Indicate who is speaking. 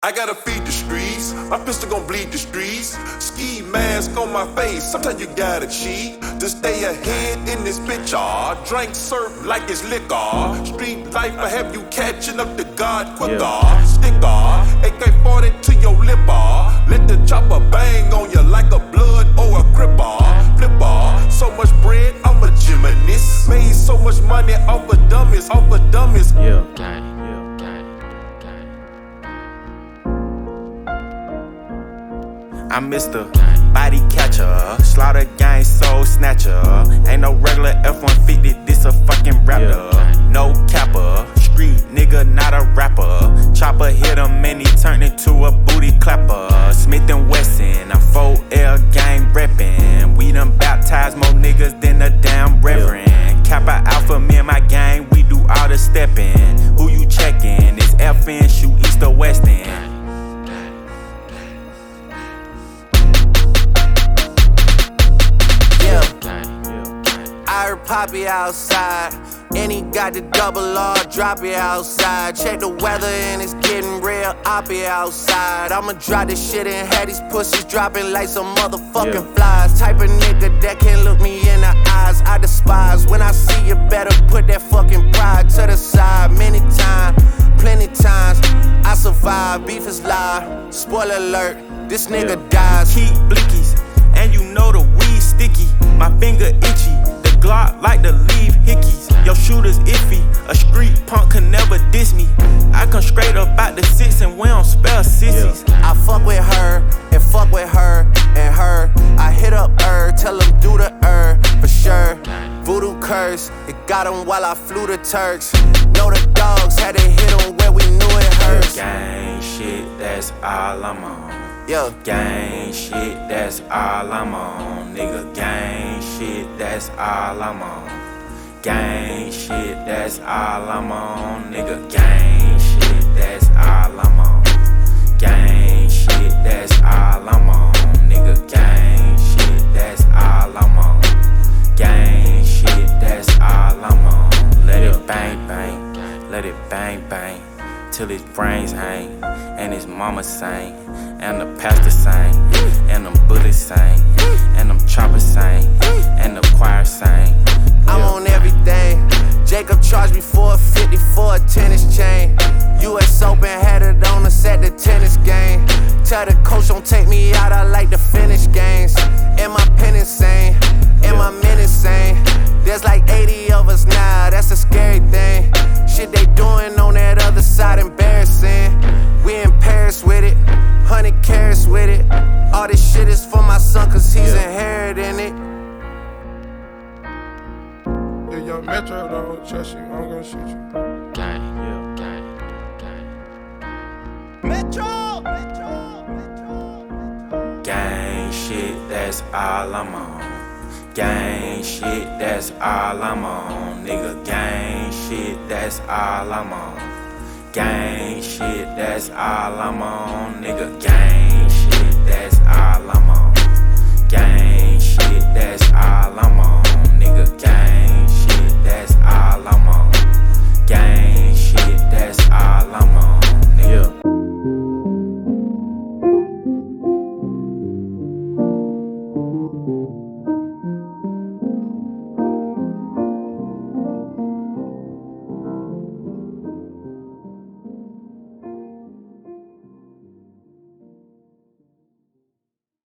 Speaker 1: I gotta feed the streets, my pistol gon' bleed the streets. Ski mask on my face, sometimes you gotta cheat to stay ahead in this bitch. Drink surf like it's liquor. Street life will have you catching up to God quicker. Sticker, AK-40 to your lip. Let the chopper bang on you like a blood or a cripper. Flipper, so much bread, I'm a gymnast. Made so much money off of dummies,
Speaker 2: I'm Mr. Body Catcher, Slaughter Gang Soul Snatcher. Ain't no regular F-150, this a fucking raptor. No capper, street nigga, not a rapper. Chopper hit him and he turned into a booty clapper. Smith & Wesson, I'm 4L gang reppin'. We done baptized more niggas than a damn reverend. Kappa Alpha, me and my gang, we do all the steppin'. Who you checkin'? It's FN, shoot east or west end.
Speaker 3: I heard Poppy outside, and he got the double R, drop it outside. Check the weather and it's getting real oppy outside. I'ma drop this shit and have these pussies dropping like some motherfucking flies. Type of nigga that can't look me in the eyes, I despise. When I see you, better put that fucking pride to the side. Many times, plenty times, I survive, beef is live. Spoiler alert, this nigga dies.
Speaker 2: Keep blickies, and you know the weed sticky. My finger itchy. Glock like to leave hickeys. Your shooter's iffy. A street punk can never diss me. I come straight up out the six and we don't spell sissies.
Speaker 3: I fuck with her and fuck with her and her. I hit up her, tell them do the for sure. Voodoo curse, it got him while I flew the Turks. Know the dogs had to hit him where we knew it hurts.
Speaker 2: Gang shit, that's all I'm on.
Speaker 3: Gang
Speaker 2: shit, that's all I'm on. Nigga, gang shit, that's all I'm on. Gang shit, that's all I'm on. Nigga, gang shit, that's all I'm on. Gang shit, that's all I'm on. Nigga, gang shit, that's all I'm on. Gang shit, that's all I'm on. Let it bang bang, let it bang bang. Till his brains hang, and his mama sang, and the pastor sang, and them bullets sang, and them choppers sang, and the choir sang.
Speaker 3: I'm on everything. Jacob charged me $450 for a tennis chain. US Open had it on us at the tennis game. Tell the coach don't take me out, I like to finish games. And my pen insane, and my men insane. There's like 80 of us now, that's a scary thing. Shit they doing on that other side embarrassing. We in Paris with it, 100 carats with it. All this shit is for my son cause he's inheriting it.
Speaker 4: Yeah, young Metro don't trust you, I'm gonna shoot you.
Speaker 3: Metro!
Speaker 2: Gang shit, that's all I'm on. Gang shit, that's all I'm on. Nigga, gang shit, that's all I'm on. Gang shit, that's all I'm on. Nigga, gang shit, that's all I'm on. Gang shit, that's all I'm on. Nigga, gang